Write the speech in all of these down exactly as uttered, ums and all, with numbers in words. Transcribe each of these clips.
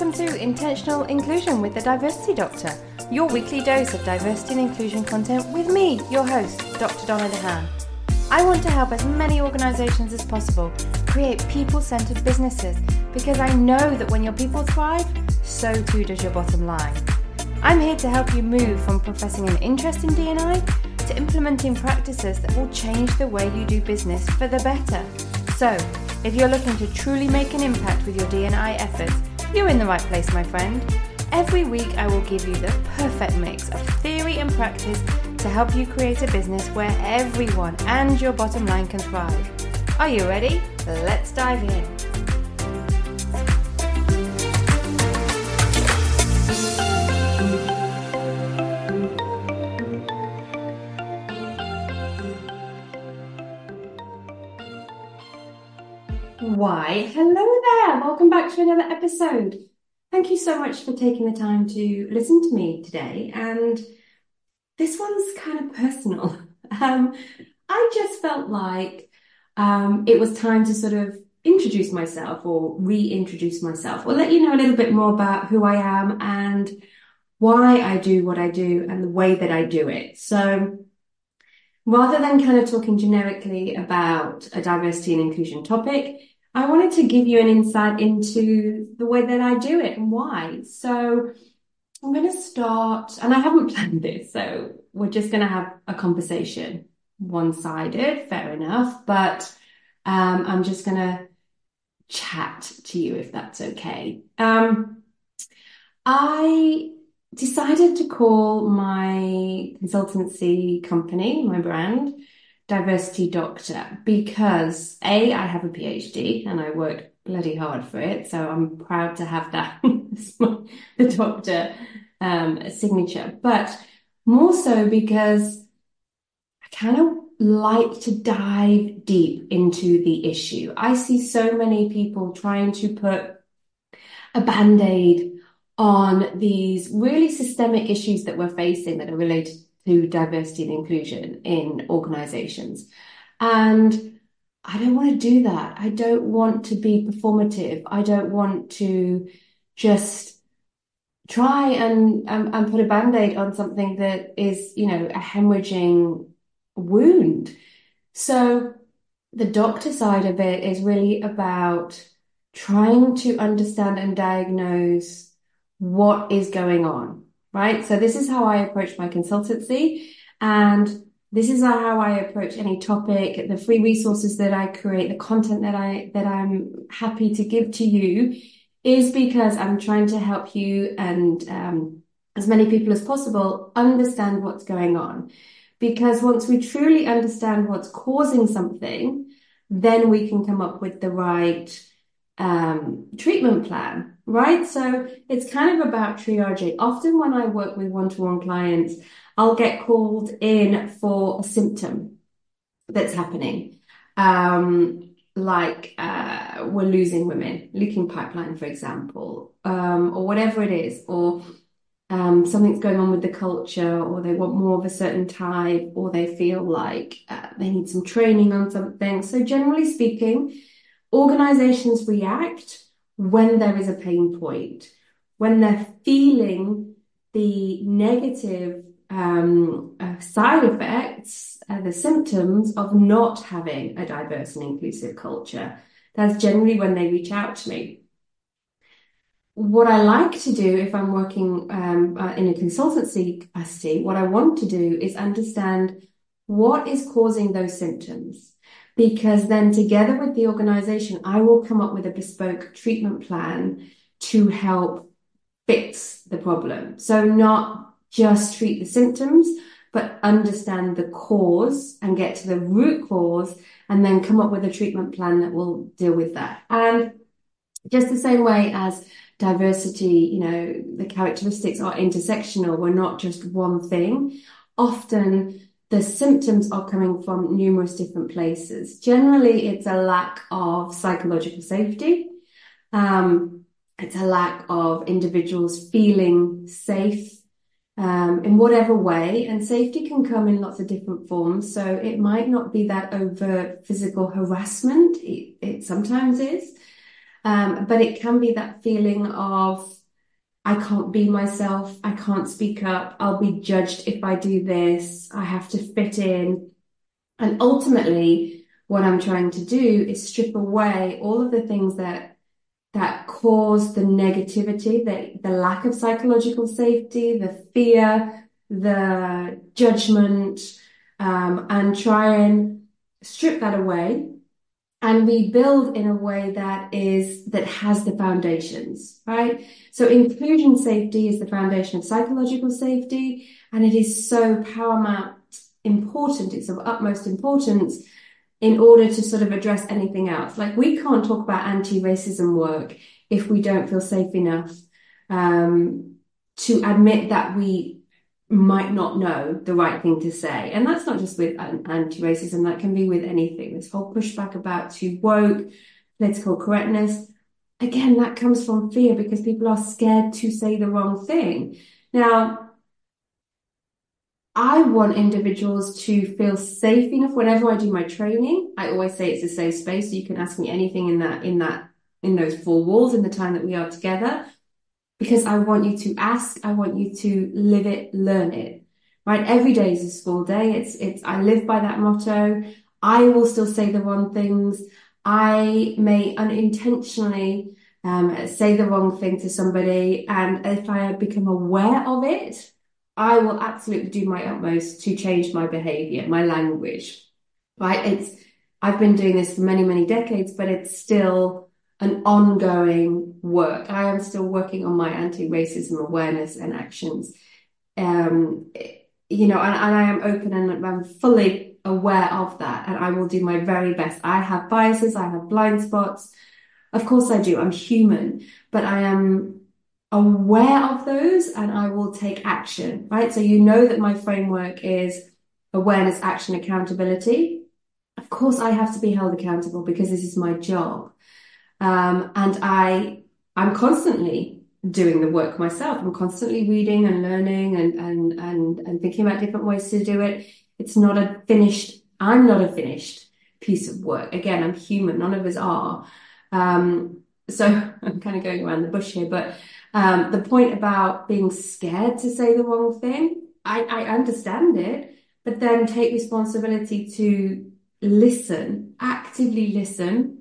welcome to Intentional Inclusion with the Diversity Doctor, your weekly dose of diversity and inclusion content with me, your host, Doctor Donna DeHaan. I want to help as many organisations as possible create people-centred businesses because I know that when your people thrive, so too does your bottom line. I'm here to help you move from professing an interest in D and I to implementing practices that will change the way you do business for the better. So, if you're looking to truly make an impact with your D and I efforts, you're in the right place, my friend. Every week I will give you the perfect mix of theory and practice to help you create a business where everyone and your bottom line can thrive. Are you ready? Let's dive in. Why, hello there. Welcome back to another episode. Thank you so much for taking the time to listen to me today. And this one's kind of personal. Um, I just felt like um, it was time to sort of introduce myself or reintroduce myself or let you know a little bit more about who I am and why I do what I do and the way that I do it. So rather than kind of talking generically about a diversity and inclusion topic, I wanted to give you an insight into the way that I do it and why. So I'm going to start, and I haven't planned this, so we're just going to have a conversation, one-sided, fair enough, but um, I'm just going to chat to you if that's okay. Um, I decided to call my consultancy company, my brand, Diversity Doctor, because A, I have a PhD and I worked bloody hard for it, so I'm proud to have that as my, the doctor um, signature, but more so because I kind of like to dive deep into the issue. I see so many people trying to put a band-aid on these really systemic issues that we're facing that are related to diversity and inclusion in organizations. And I don't want to do that. I don't want to be performative. I don't want to just try and, and, and put a band-aid on something that is, you know, a hemorrhaging wound. So the doctor side of it is really about trying to understand and diagnose what is going on. Right? So this is how I approach my consultancy, and this is how I approach any topic, the free resources that I create, the content that I that I'm happy to give to you is because I'm trying to help you and um, as many people as possible understand what's going on. Because once we truly understand what's causing something, then we can come up with the right um, treatment plan. Right? So it's kind of about triaging. Often when I work with one-to-one clients, I'll get called in for a symptom that's happening. Um, like uh, we're losing women, leaking pipeline, for example, um, or whatever it is, or um, something's going on with the culture, or they want more of a certain type, or they feel like uh, they need some training on something. So generally speaking, organizations react when there is a pain point, when they're feeling the negative um, uh, side effects, uh, the symptoms of not having a diverse and inclusive culture. That's generally when they reach out to me. What I like to do if I'm working um, uh, in a consultancy capacity, what I want to do is understand what is causing those symptoms. Because then together with the organization, I will come up with a bespoke treatment plan to help fix the problem. So not just treat the symptoms, but understand the cause and get to the root cause and then come up with a treatment plan that will deal with that. And just the same way as diversity, you know, the characteristics are intersectional. We're not just one thing. Often the symptoms are coming from numerous different places. Generally, it's a lack of psychological safety. Um, it's a lack of individuals feeling safe um, in whatever way. And safety can come in lots of different forms. So it might not be that overt physical harassment. It, it sometimes is. Um, but it can be that feeling of, I can't be myself, I can't speak up, I'll be judged if I do this, I have to fit in. And ultimately, what I'm trying to do is strip away all of the things that that cause the negativity, the, the lack of psychological safety, the fear, the judgment, um, and try and strip that away and rebuild in a way that is that has the foundations, right? So inclusion safety is the foundation of psychological safety, and it is so paramount important, it's of utmost importance in order to sort of address anything else. Like, we can't talk about anti-racism work if we don't feel safe enough um, to admit that we might not know the right thing to say. And that's not just with anti-racism, that can be with anything. This whole pushback about too woke, political correctness, again, that comes from fear because people are scared to say the wrong thing. Now, I want individuals to feel safe enough whenever I do my training. I always say it's a safe space, so you can ask me anything in that, in that, in those four walls in the time that we are together, because I want you to ask, I want you to live it, learn it, right? Every day is a school day. It's, it's, I live by that motto. I will still say the wrong things. I may unintentionally um, say the wrong thing to somebody, and if I become aware of it, I will absolutely do my utmost to change my behavior, my language, right? It's, I've been doing this for many, many decades, but it's still an ongoing work. I am still working on my anti-racism awareness and actions. Um, you know, and, and I am open and I'm fully aware of that, and I will do my very best. I have biases, I have blind spots. Of course I do. I'm human, but I am aware of those and I will take action, right? So you know that my framework is awareness, action, accountability. Of course, I have to be held accountable because this is my job. Um, and I, I'm constantly doing the work myself. I'm constantly reading and learning and, and, and, and thinking about different ways to do it. It's not a finished, I'm not a finished piece of work. Again, I'm human. None of us are. Um, so I'm kind of going around the bush here, but um, the point about being scared to say the wrong thing, I, I understand it, but then take responsibility to listen, actively listen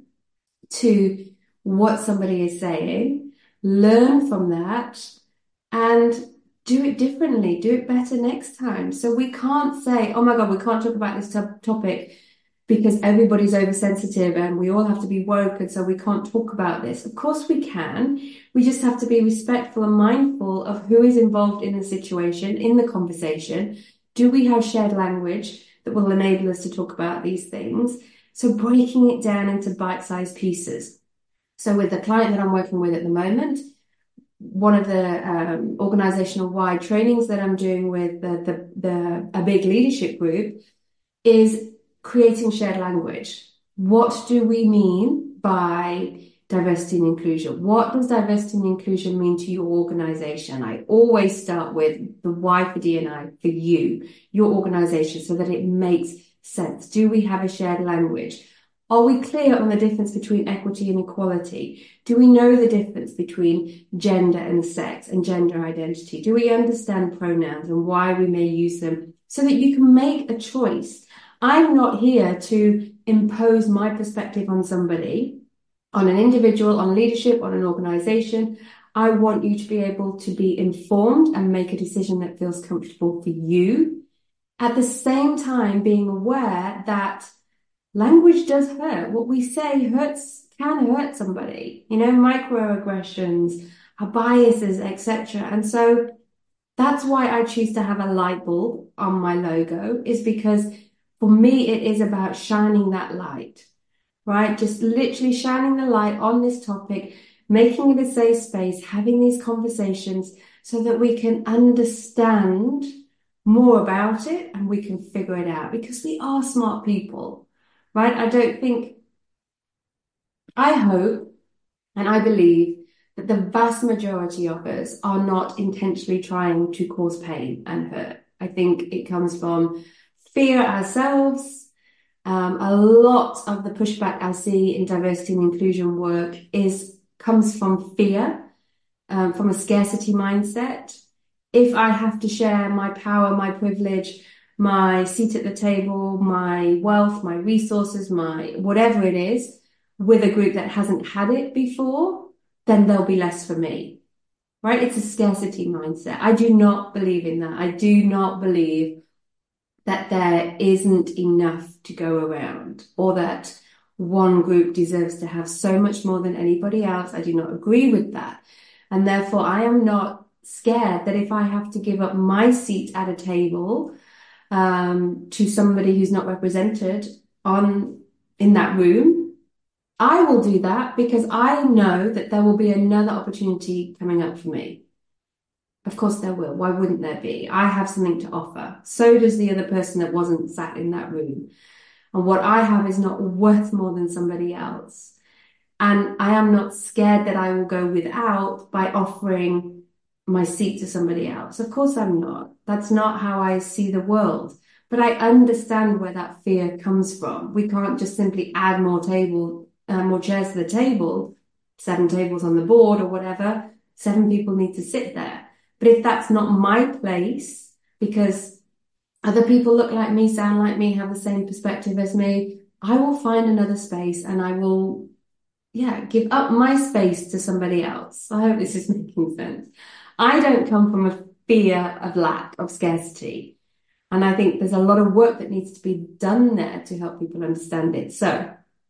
to what somebody is saying, learn from that, and do it differently, do it better next time. So we can't say, oh my God, we can't talk about this topic because everybody's oversensitive and we all have to be woke, and so we can't talk about this. Of course we can. We just have to be respectful and mindful of who is involved in the situation, in the conversation. Do we have shared language that will enable us to talk about these things? So breaking it down into bite-sized pieces. So with the client that I'm working with at the moment, one of the um, organizational wide trainings that I'm doing with the, the, the a big leadership group is creating shared language. What do we mean by diversity and inclusion? What does diversity and inclusion mean to your organization? I always start with the why for D and I, for you, your organization, so that it makes sense. Do we have a shared language? Are we clear on the difference between equity and equality? Do we know the difference between gender and sex and gender identity? Do we understand pronouns and why we may use them so that you can make a choice? I'm not here to impose my perspective on somebody, on an individual, on leadership, on an organization. I want you to be able to be informed and make a decision that feels comfortable for you. At the same time, being aware that language does hurt. What we say hurts, can hurt somebody. You know, microaggressions, our biases, et cetera. And so that's why I choose to have a light bulb on my logo, is because for me, it is about shining that light, right? Just literally shining the light on this topic, making it a safe space, having these conversations so that we can understand more about it and we can figure it out, because we are smart people, right? I don't think, I hope, and I believe that the vast majority of us are not intentionally trying to cause pain and hurt. I think it comes from fear ourselves. Um, a lot of the pushback I see in diversity and inclusion work is comes from fear, um, from a scarcity mindset. If I have to share my power, my privilege, my seat at the table, my wealth, my resources, my whatever it is, with a group that hasn't had it before, then there'll be less for me, right? It's a scarcity mindset. I do not believe in that. I do not believe that there isn't enough to go around, or that one group deserves to have so much more than anybody else. I do not agree with that. And therefore, I am not scared that if I have to give up my seat at a table um, to somebody who's not represented on in that room, I will do that because I know that there will be another opportunity coming up for me. Of course there will. Why wouldn't there be? I have something to offer. So does the other person that wasn't sat in that room. And what I have is not worth more than somebody else. And I am not scared that I will go without by offering my seat to somebody else. Of course I'm not. That's not how I see the world. But I understand where that fear comes from. We can't just simply add more table, uh, more chairs to the table, seven tables on the board or whatever. Seven people need to sit there. But if that's not my place, because other people look like me, sound like me, have the same perspective as me, I will find another space and I will, yeah, give up my space to somebody else. I hope this is making sense. I don't come from a fear of lack, of scarcity. And I think there's a lot of work that needs to be done there to help people understand it. So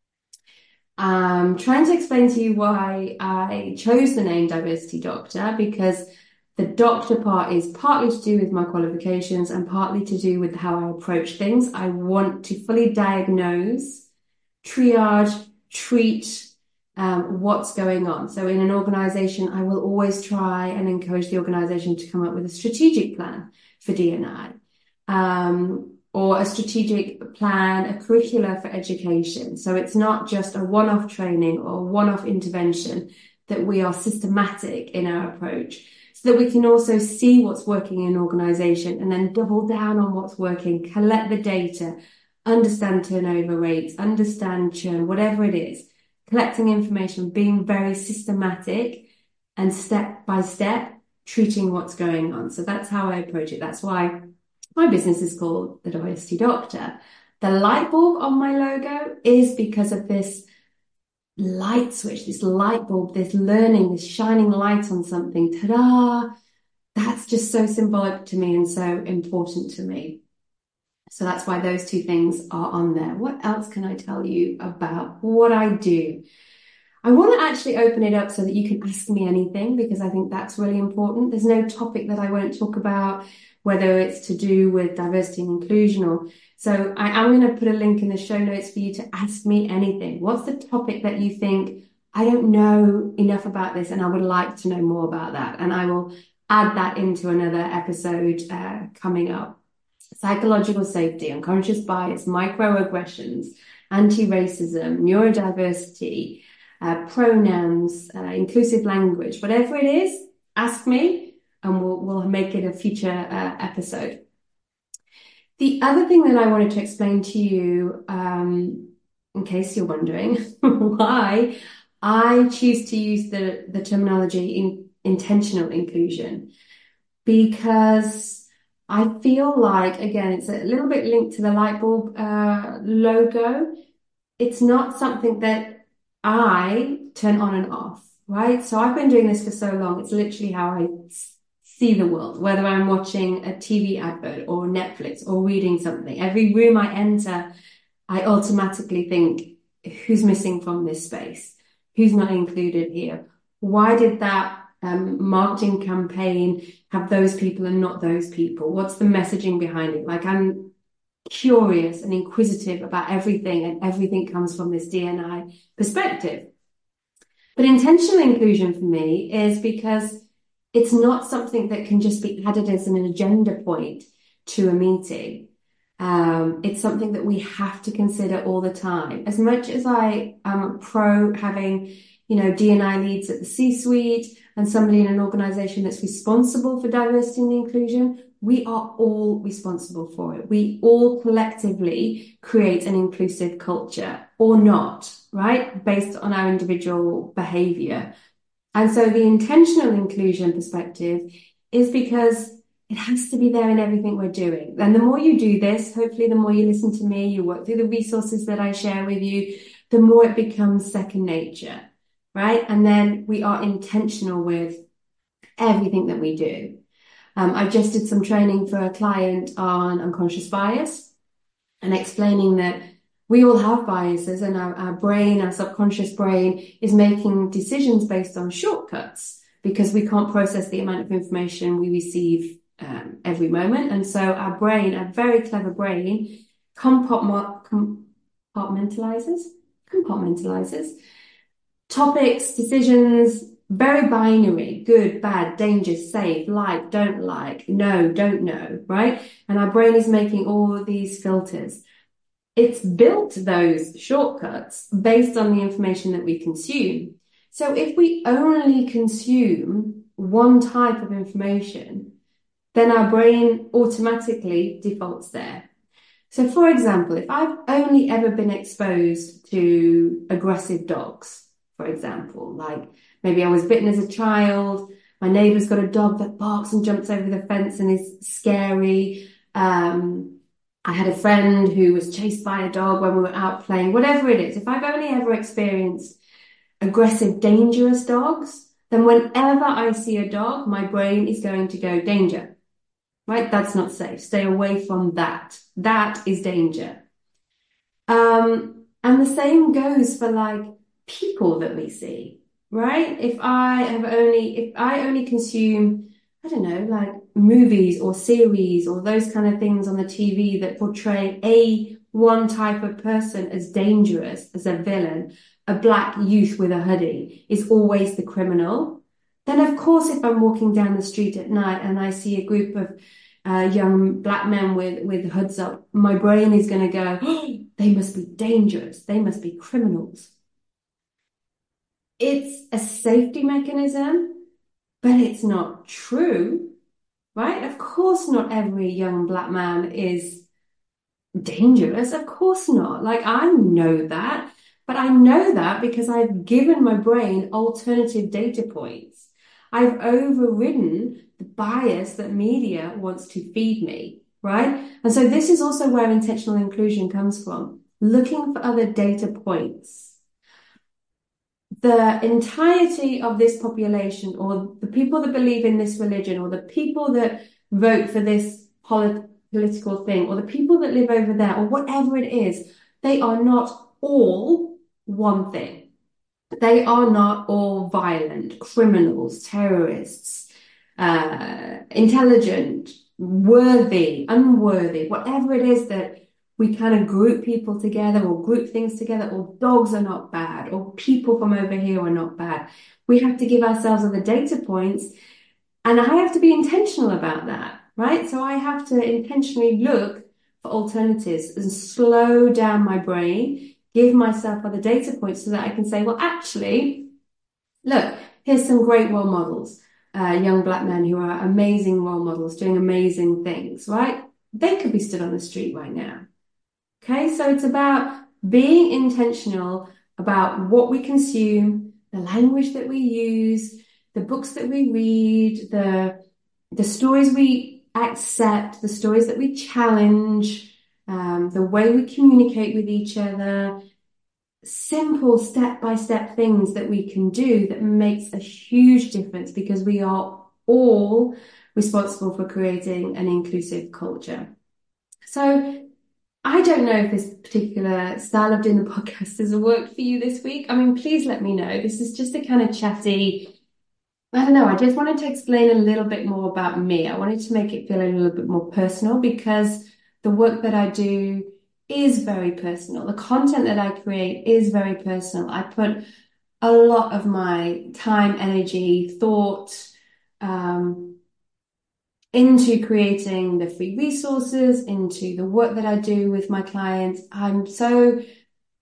I'm trying to explain to you why I chose the name Diversity Doctor, because the doctor part is partly to do with my qualifications and partly to do with how I approach things. I want to fully diagnose, triage, treat um, what's going on. So in an organization, I will always try and encourage the organization to come up with a strategic plan for D and I, um, or a strategic plan, a curricula for education. So it's not just a one-off training or one-off intervention, that we are systematic in our approach, so that we can also see what's working in an organization and then double down on what's working, collect the data, understand turnover rates, understand churn, whatever it is, collecting information, being very systematic and step by step treating what's going on. So that's how I approach it. That's why my business is called The Diversity Doctor. The light bulb on my logo is because of this light switch, this light bulb, this learning, this shining light on something. Ta-da! That's just so symbolic to me and so important to me. So that's why those two things are on there. What else can I tell you about what I do? I want to actually open it up so that you can ask me anything, because I think that's really important. There's no topic that I won't talk about, whether it's to do with diversity and inclusion or so. I am going to put a link in the show notes for you to ask me anything. What's the topic that you think, I don't know enough about this and I would like to know more about that? And I will add that into another episode uh, coming up. Psychological safety, unconscious bias, microaggressions, anti-racism, neurodiversity, uh, pronouns, uh, inclusive language, whatever it is, ask me and we'll, we'll make it a future uh, episode. The other thing that I wanted to explain to you, um, in case you're wondering why I choose to use the, the terminology in intentional inclusion, because I feel like, again, it's a little bit linked to the light bulb uh, logo. It's not something that I turn on and off, right? So I've been doing this for so long. It's literally how I see the world, whether I'm watching a T V advert or Netflix or reading something. Every room I enter, I automatically think, who's missing from this space? Who's not included here? Why did that um, marketing campaign have those people and not those people? What's the messaging behind it? Like, I'm curious and inquisitive about everything, and everything comes from this D and I perspective. But intentional inclusion for me is because it's not something that can just be added as an agenda point to a meeting. Um, it's something that we have to consider all the time. As much as I am pro having, you know, D and I leads at the C-suite, and somebody in an organization that's responsible for diversity and inclusion, we are all responsible for it. We all collectively create an inclusive culture or not, right? Based on our individual behavior. And so the intentional inclusion perspective is because it has to be there in everything we're doing. And the more you do this, hopefully the more you listen to me, you work through the resources that I share with you, the more it becomes second nature, right? And then we are intentional with everything that we do. Um, I just did some training for a client on unconscious bias and explaining that we all have biases, and our, our brain, our subconscious brain, is making decisions based on shortcuts because we can't process the amount of information we receive um, every moment. And so our brain, our very clever brain, compartmentalizes, compartmentalizes topics, decisions, very binary, good, bad, danger, safe, like, don't like, no, don't know, right? And our brain is making all of these filters. It's built those shortcuts based on the information that we consume. So if we only consume one type of information, then our brain automatically defaults there. So for example, if I've only ever been exposed to aggressive dogs, for example, like maybe I was bitten as a child, my neighbour's got a dog that barks and jumps over the fence and is scary. Um, I had a friend who was chased by a dog when we were out playing, whatever it is. If I've only ever experienced aggressive, dangerous dogs, then whenever I see a dog, my brain is going to go, danger, right? That's not safe. Stay away from that. That is danger. Um, and the same goes for like people that we see, right? If I have only, if I only consume, I don't know, like movies or series or those kind of things on the T V that portray a one type of person as dangerous, as a villain, a black youth with a hoodie is always the criminal, then of course if I'm walking down the street at night and I see a group of uh, young black men with, with hoods up, my brain is going to go, oh, they must be dangerous, they must be criminals. It's a safety mechanism, but it's not true, right? Of course not every young black man is dangerous. Of course not. Like, I know that, but I know that because I've given my brain alternative data points. I've overridden the bias that media wants to feed me, right? And so this is also where intentional inclusion comes from, looking for other data points. The entirety of this population, or the people that believe in this religion, or the people that vote for this polit- political thing, or the people that live over there, or whatever it is, they are not all one thing. They are not all violent, criminals, terrorists, uh, intelligent, worthy, unworthy, whatever it is that we kind of group people together or group things together, or dogs are not bad, or people from over here are not bad. We have to give ourselves other data points, and I have to be intentional about that, right? So I have to intentionally look for alternatives and slow down my brain, give myself other data points so that I can say, well, actually, look, here's some great role models, uh, young black men who are amazing role models, doing amazing things, right? They could be stood on the street right now. Okay, so it's about being intentional about what we consume, the language that we use, the books that we read, the, the stories we accept, the stories that we challenge, um, the way we communicate with each other, simple step-by-step things that we can do that makes a huge difference, because we are all responsible for creating an inclusive culture. So I don't know if this particular style of doing the podcast has worked for you this week. I mean, please let me know. This is just a kind of chatty, I don't know, I just wanted to explain a little bit more about me. I wanted to make it feel a little bit more personal, because the work that I do is very personal. The content that I create is very personal. I put a lot of my time, energy, thought, um, into creating the free resources, into the work that I do with my clients. I'm so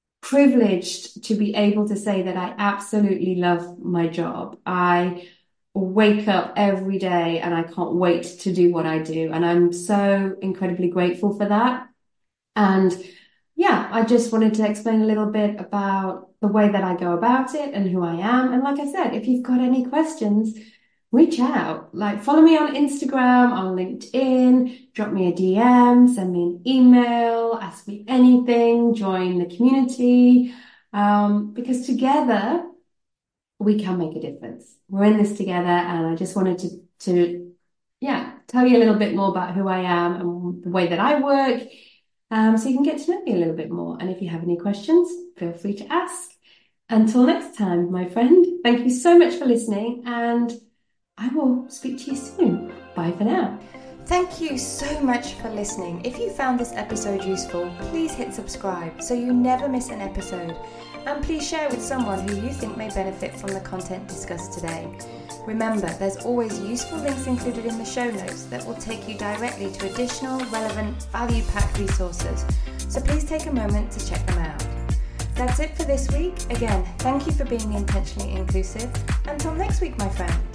privileged to be able to say that I absolutely love my job. I wake up every day and I can't wait to do what I do. And I'm so incredibly grateful for that. And yeah, I just wanted to explain a little bit about the way that I go about it and who I am. And like I said, if you've got any questions, reach out. Like follow me on Instagram, on LinkedIn, drop me a D M, send me an email, ask me anything, join the community. Um, because together we can make a difference. We're in this together, and I just wanted to to yeah, tell you a little bit more about who I am and the way that I work. Um, so you can get to know me a little bit more. And if you have any questions, feel free to ask. Until next time, my friend, thank you so much for listening, and I will speak to you soon. Bye for now. Thank you so much for listening. If you found this episode useful, please hit subscribe so you never miss an episode. And please share with someone who you think may benefit from the content discussed today. Remember, there's always useful links included in the show notes that will take you directly to additional, relevant, value-packed resources. So please take a moment to check them out. That's it for this week. Again, thank you for being intentionally inclusive. Until next week, my friend.